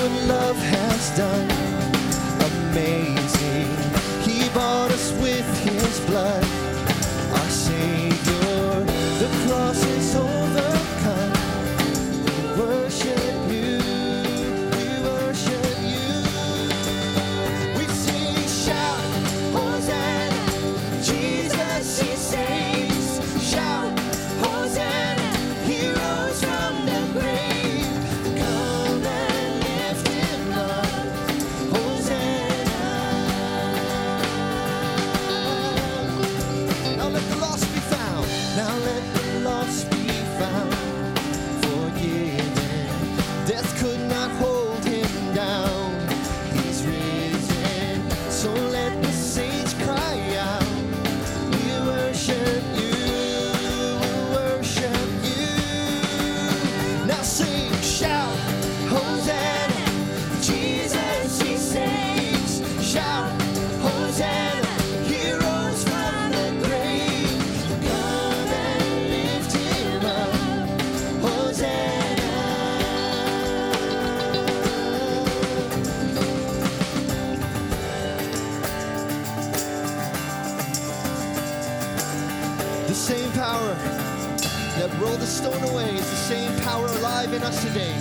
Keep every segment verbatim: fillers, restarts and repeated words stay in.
what love has done. Amazing. He bought us with his blood. Our Savior, the cross is overcome. We worship you. We worship you. We sing, shout, Hosanna. Jesus, he saves. Shout, Hosanna. He rose from the grave. Come and lift him up. Hosanna. Now let the lost be found. Now let the lost be found. Forgiven. Death could not hold him down. He's risen. So let the saints cry out. We worship you. We worship you. Now sing, shout, Hosanna. Jesus, he saves. Shout, Hosanna. He rose from the grave. Come and lift him up. Hosanna. The same power that rolled the stone away is the same power alive in us today.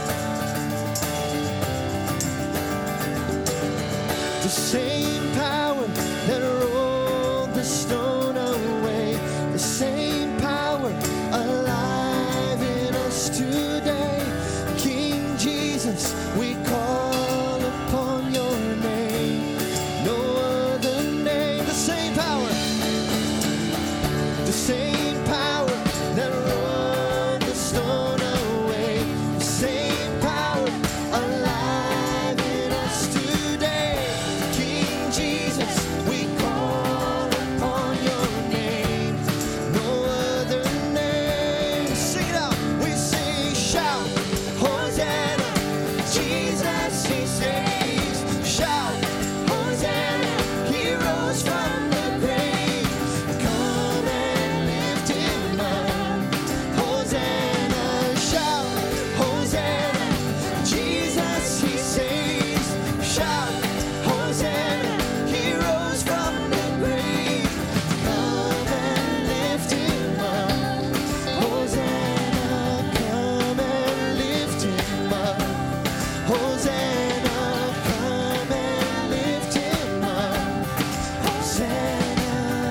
The same power that rolled the stone away, the same power alive in us today. King Jesus, we call upon your name. No other name. The same power. The same power that rolled the stone away. The same power alive in us today. King Jesus, we call upon your name. No other name. Sing it out. We sing, shout, Hosanna. Jesus, he saves. Shout, Hosanna. He rose from the grave. Come and lift him up. Hosanna. Shout, Hosanna. Jesus, he saves. Shout, Hosanna. He rose from the grave. Come and lift him up. Hosanna. Come and lift him up. Hosanna. Come and lift him up. Hosanna.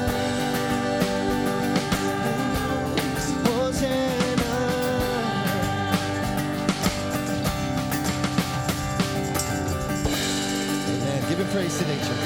Hosanna. Amen. Give him praise today, church.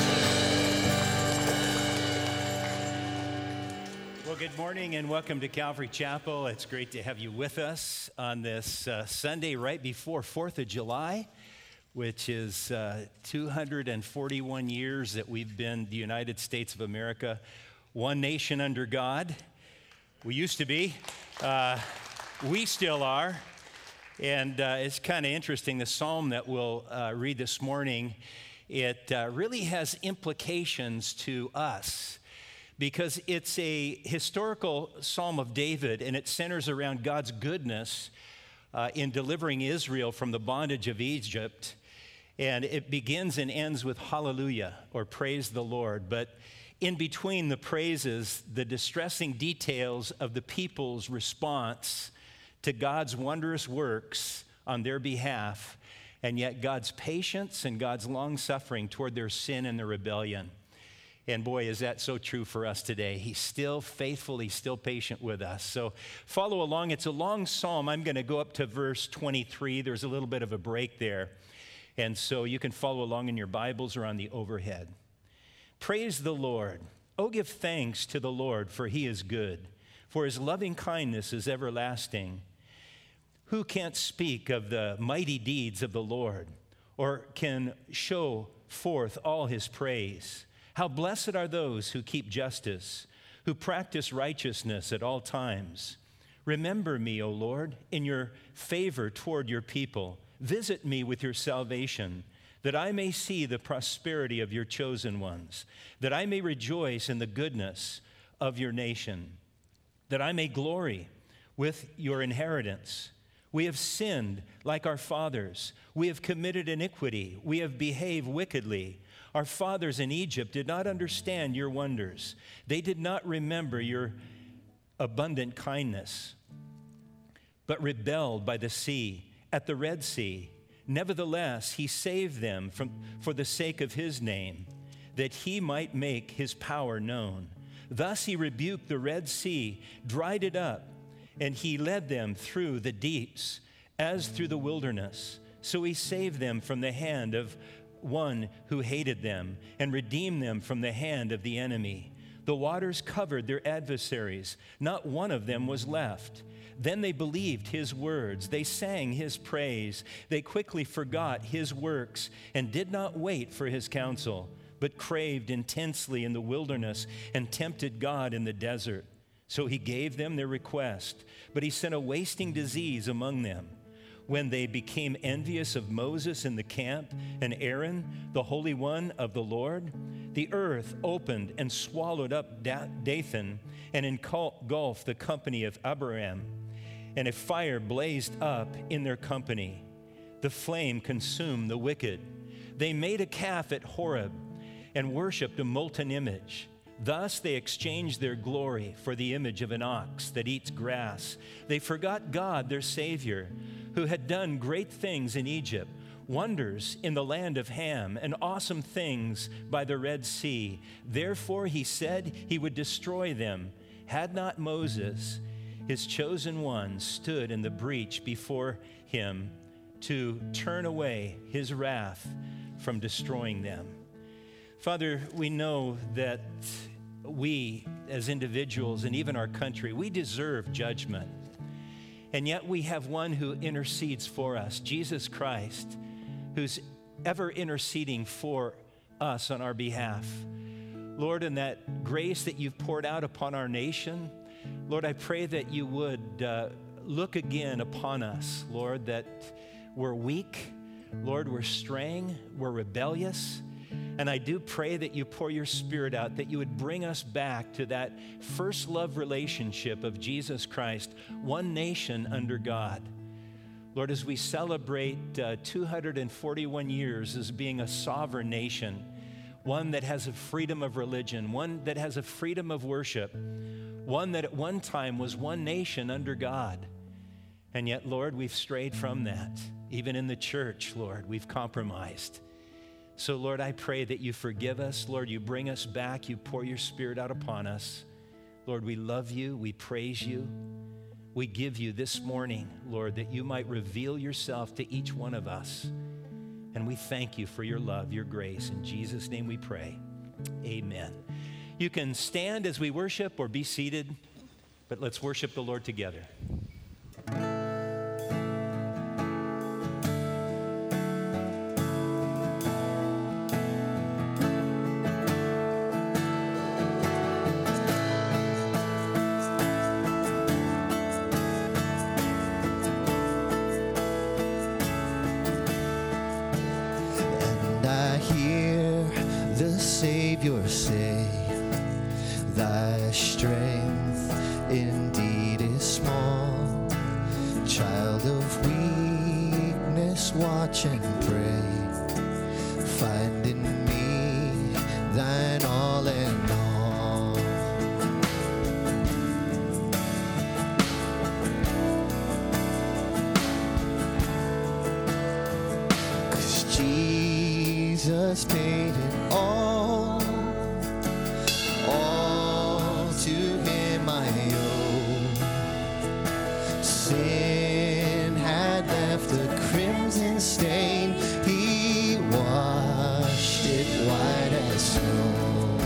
Well, good morning and welcome to Calvary Chapel. It's great to have you with us on this uh, Sunday right before fourth of July, which is uh, two hundred forty-one years that we've been the United States of America, one nation under God. We used to be. Uh, we still are. And uh, it's kind of interesting, the psalm that we'll uh, read this morning, it uh, really has implications to us because it's a historical psalm of David and it centers around God's goodness uh, in delivering Israel from the bondage of Egypt. And it begins and ends with hallelujah, or praise the Lord. But in between the praises, the distressing details of the people's response to God's wondrous works on their behalf, and yet God's patience and God's long-suffering toward their sin and their rebellion. And boy, is that so true for us today. He's still faithful. He's still patient with us. So follow along. It's a long psalm. I'm going to go up to verse twenty-three. There's a little bit of a break there. And so you can follow along in your Bibles or on the overhead. Praise the Lord. Oh, give thanks to the Lord, for he is good, for his loving kindness is everlasting. Who can't speak of the mighty deeds of the Lord, or can show forth all his praise? How blessed are those who keep justice, who practice righteousness at all times. Remember me, O Lord, in your favor toward your people. Visit me with your salvation, that I may see the prosperity of your chosen ones, that I may rejoice in the goodness of your nation, that I may glory with your inheritance. We have sinned like our fathers. We have committed iniquity. We have behaved wickedly. Our fathers in Egypt did not understand your wonders. They did not remember your abundant kindness, but rebelled by the sea, at the Red Sea. Nevertheless, he saved them from, for the sake of his name, that he might make his power known. Thus he rebuked the Red Sea, dried it up, and he led them through the deeps, as through the wilderness. So he saved them from the hand of one who hated them, and redeemed them from the hand of the enemy. The waters covered their adversaries. Not one of them was left. Then they believed his words. They sang his praise. They quickly forgot his works and did not wait for his counsel, but craved intensely in the wilderness and tempted God in the desert. So he gave them their request, but he sent a wasting disease among them. When they became envious of Moses in the camp and Aaron, the Holy One of the Lord, the earth opened and swallowed up Dathan and engulfed the company of Abiram, and a fire blazed up in their company. The flame consumed the wicked. They made a calf at Horeb and worshiped a molten image. Thus they exchanged their glory for the image of an ox that eats grass. They forgot God, their Savior, who had done great things in Egypt, wonders in the land of Ham, and awesome things by the Red Sea. Therefore he said he would destroy them. Had not Moses, his chosen one, stood in the breach before him to turn away his wrath from destroying them. Father, we know that we as individuals and even our country, we deserve judgment. And yet we have one who intercedes for us, Jesus Christ, who's ever interceding for us on our behalf. Lord, in that grace that you've poured out upon our nation, Lord, I pray that you would uh, look again upon us, Lord, that we're weak, Lord, we're straying, we're rebellious. And I do pray that you pour your Spirit out, that you would bring us back to that first love relationship of Jesus Christ, one nation under God. Lord, as we celebrate uh, two hundred forty-one years as being a sovereign nation, one that has a freedom of religion, one that has a freedom of worship, one that at one time was one nation under God. And yet, Lord, we've strayed from that. Even in the church, Lord, we've compromised. So, Lord, I pray that you forgive us. Lord, you bring us back. You pour your Spirit out upon us. Lord, we love you. We praise you. We give you this morning, Lord, that you might reveal yourself to each one of us. And we thank you for your love, your grace. In Jesus' name we pray. Amen. You can stand as we worship or be seated, but let's worship the Lord together. Savior say, thy strength indeed is small. Child of weakness, watch and pray. Find in me thine all and all. 'Cause Jesus paid it all. Stain, he washed it white as snow.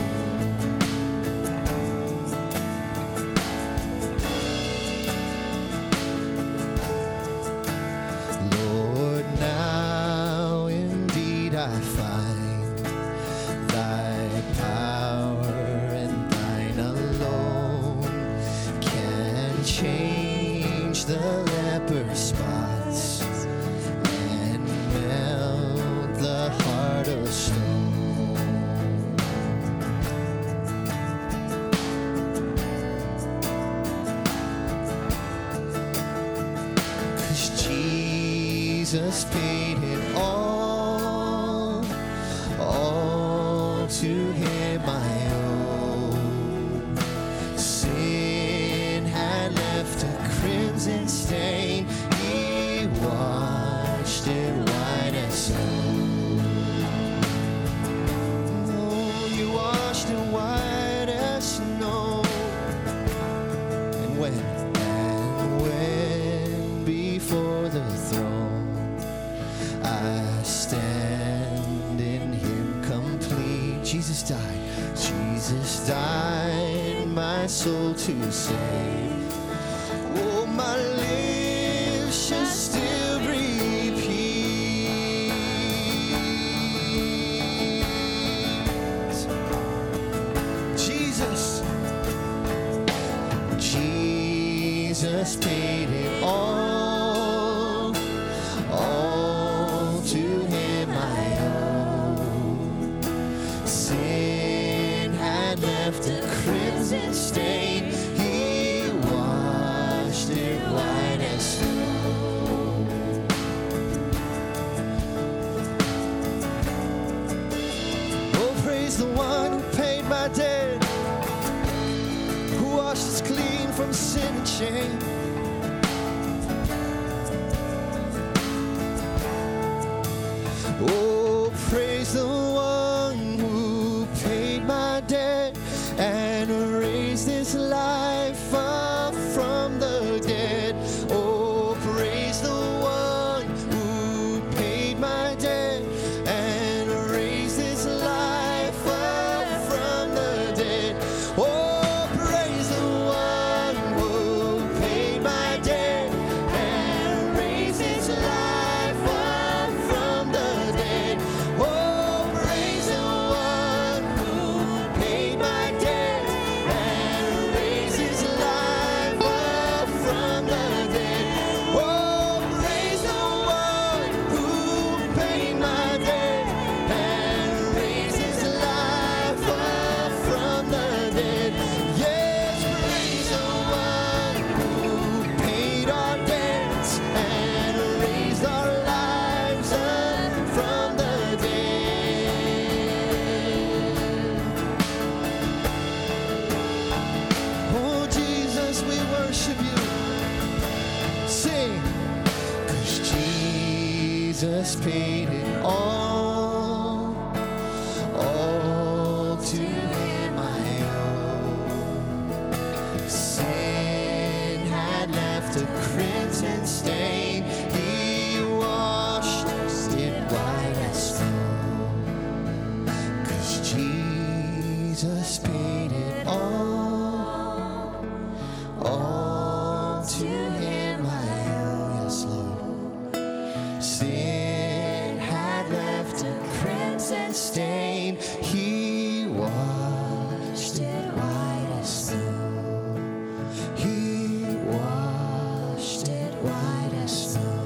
Lord, now indeed I find thy power and thine alone can change the leper's spots, heart of stone. 'Cause Jesus paid it all, all to him I owe. Sin had left a crimson stain, he washed it white as snow. Oh, you washed it white as snow. And when, and when before the throne I stand in him complete. Jesus died, Jesus died my soul to save. Oh, my lips should still breathe peace. Jesus, Jesus paid it all, all to him I owe. Sin had left a crimson stain, he washed it white as snow. Oh, praise the one who paid my debt, who washed us clean from sin and shame. Oh, praise the one who paid my debt and raised this life up from the dead. Oh, praise the one who paid my debt and raised this life up from the dead. Oh, praise the one who paid my debt and raised his life up from the dead. Oh, praise the one who paid my debt and raised his life up from the dead. Oh, praise the one who paid my debt and raised his life up from the dead. Yes, praise the one who paid our debts and raised our lives up from the dead. Oh, Jesus, we worship you. Sing. 'Cause Jesus paid it all, all to him I owe. Sin had left a crimson stain, he washed it white as snow. 'Cause Jesus paid it all, all to him I owe. Yes, Lord. Sin had left a crimson stain, he washed it white as snow. He washed it white as snow.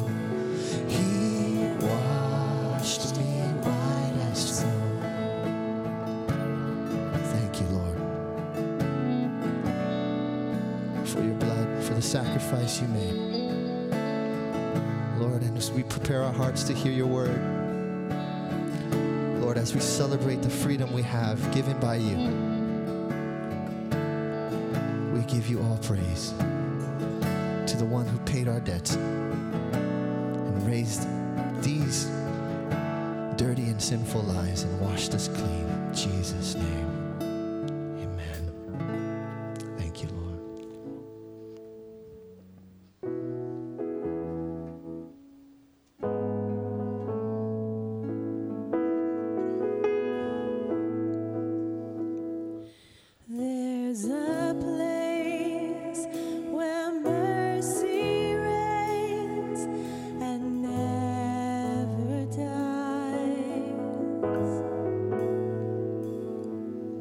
He washed me white as snow. Thank you, Lord, for your blood, for the sacrifice you made. Lord, and as we prepare our hearts to hear your word, Lord, as we celebrate the freedom we have given by you, we give you all praise to the one who paid our debts and raised these dirty and sinful lives and washed us clean. In Jesus' name, amen. Thank you, Lord. There's a place where mercy reigns and never dies.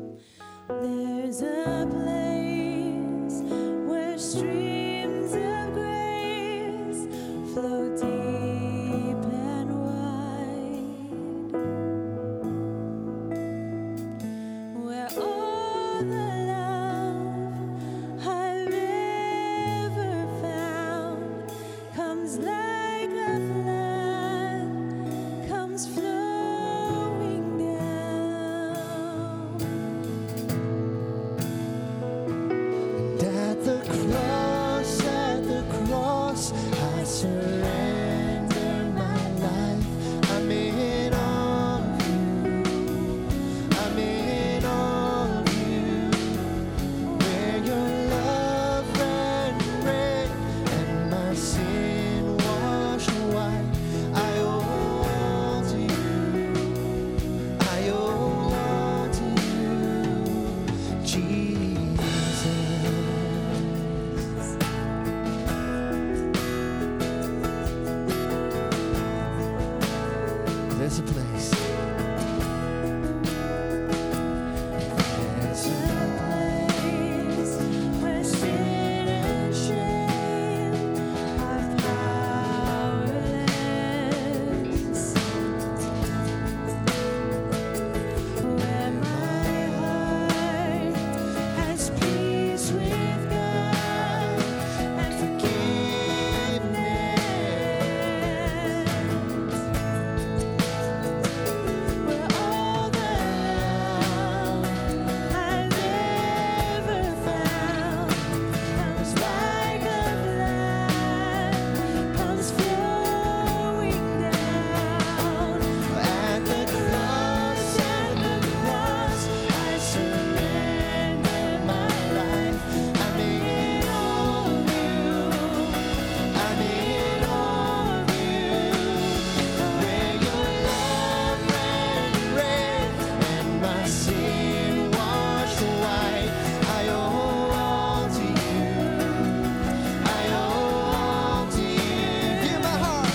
There's a place. There's a place where sin and shame are powerless, where my heart has peace with God and forgiveness, where all the love I've ever found comes like a flood, comes flowing down. At the cross, At the cross, I surrender my life. I'm in all of you. I'm in all of you. Where your love ran red and my sin washed white. I owe all to you. I owe all to you. Hear my heart.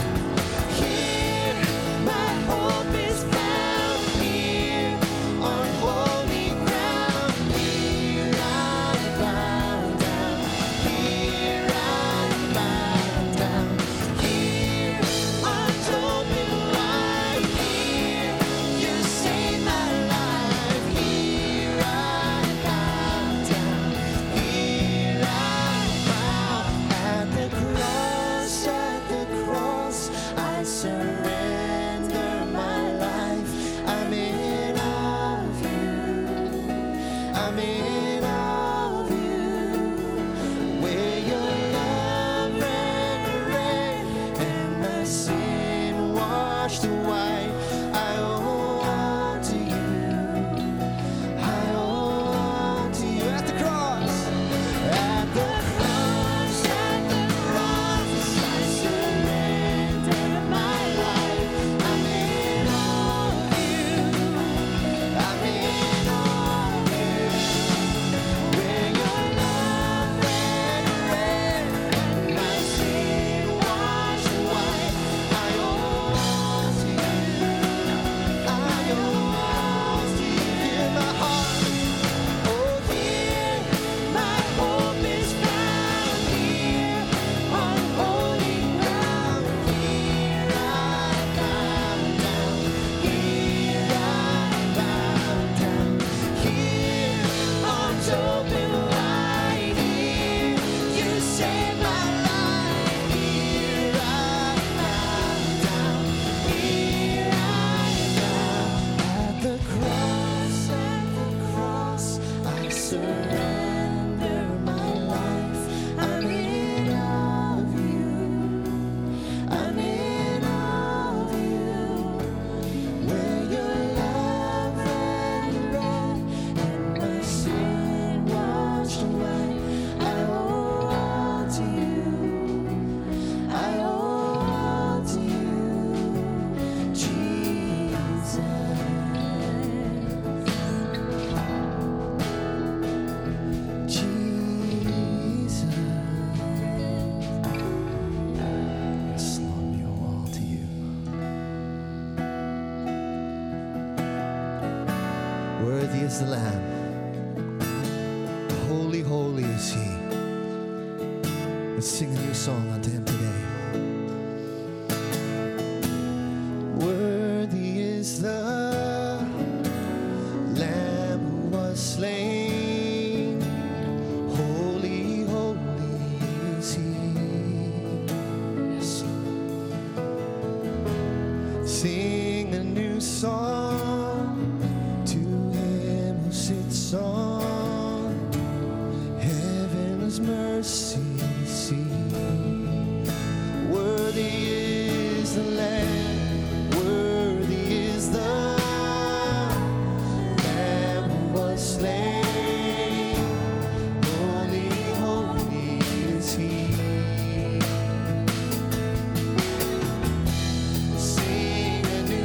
Here, my hope is found. Here, on holy ground. Here I bow down. Here I bow down. Here, arms open wide. Here, you save my life. Here I bow down. Here I bow. At the cross, at the cross, I surrender my life. I'm in all of you. I'm in all of you. Where your love ran red and my sin washed white. I owe all to you. I owe all to you. At the cross, at the cross, at the cross, I surrender my life. I'm in all of you. I'm in all of you. Where your love ran red and my sin washed white. I owe all to you. I owe all to you. Hear my heart. Oh, here my hope is found. Here on holy ground. Here I bow down. Here I bow down. Here, arms open wide. Here, you save my life. Here I bow down. Here I bow. At the cross, at the cross, I surrender my life. I'm in all of you. I'm in all of you. Where your love ran red and my sin washed white. I owe all to you. I owe all to you, Jesus. Jesus. Yes, Lord, we owe all to you. Worthy is the Lamb. Holy, holy is He. Let's sing a new song unto Him today. Worthy is the Lamb who was slain. Holy, holy is He. Yes. Sing a new song to Him who sits on heaven's mercy seat. Worthy is the Lamb, worthy is the Lamb who was slain. Holy, holy is He. Sing a new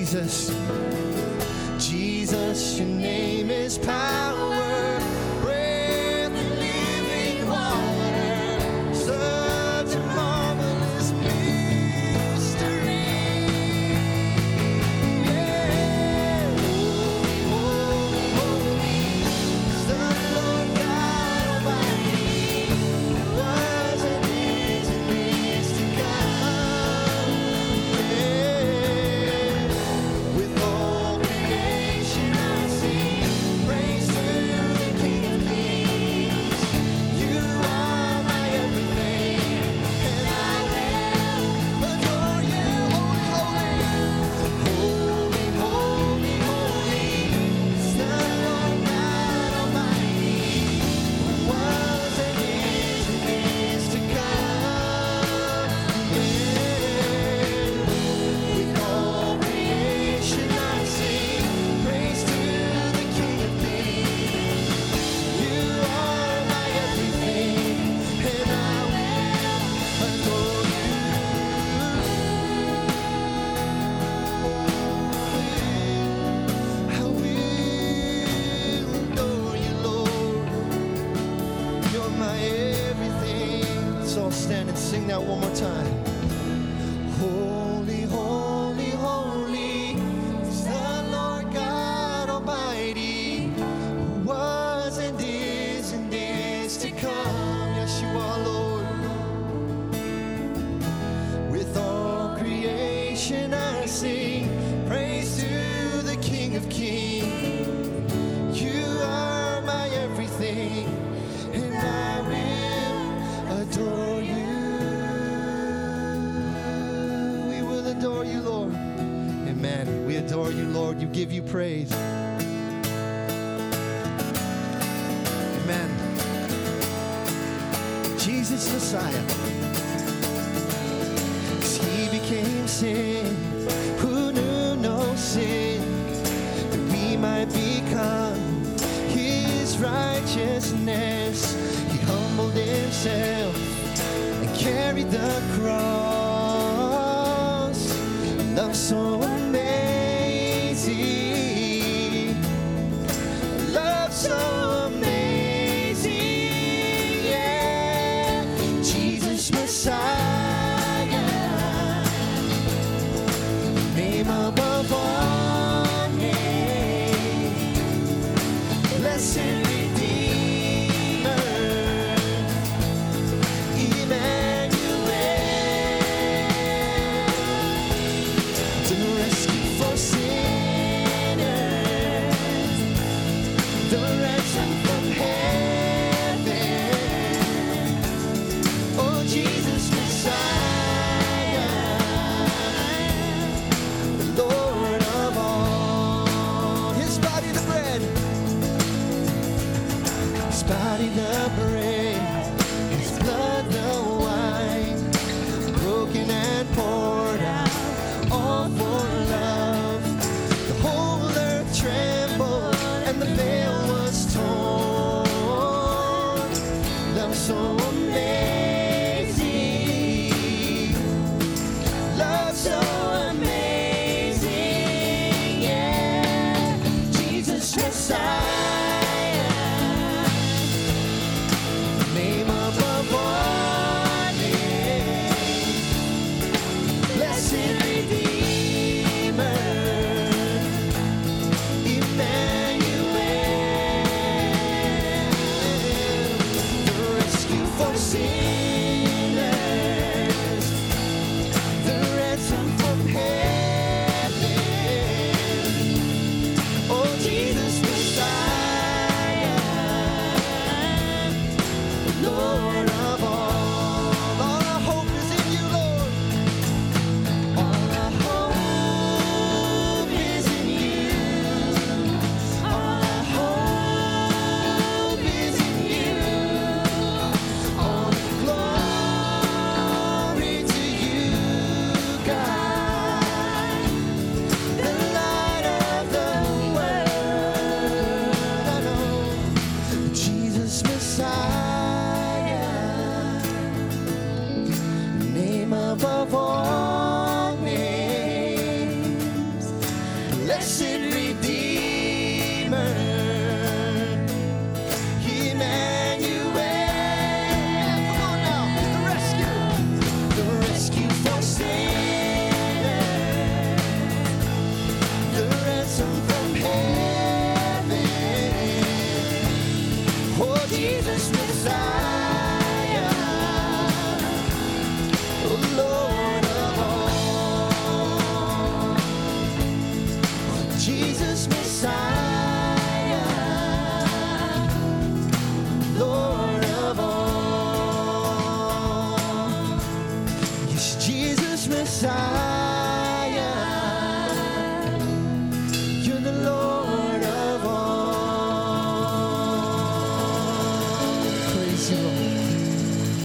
Jesus. Jesus, your name is power, breath and living water. Such a marvelous mystery. Yeah. Holy, holy, is the Lord God Almighty, who was and is and is to come. Yeah. With all creation I sing praise to the King of Kings. You are my everything, and I will adore you. Holy, holy, holy, holy is the Lord God Almighty, who was and is and is to come. Yeah. With all creation I sing praise to the King of Kings. You are my everything, and I will adore you. I will adore you, Lord. You're my everything. Let's all stand and sing that one more time. Holy, holy, holy is the Lord God Almighty, who was and is and is to come. Yes, you are, Lord. With all creation I sing praise to the King of Kings. You are my everything, and I will adore you. We will adore you, Lord. Amen. We adore you, Lord. We give you praise. Amen. Jesus Messiah. 'Cause he became sin, who knew no sin, that we might become his righteousness. He humbled himself and carried the cross. Love so amazing, love so amazing, yeah. Jesus Messiah, name above all names, blessed Redeemer, Emmanuel. The side.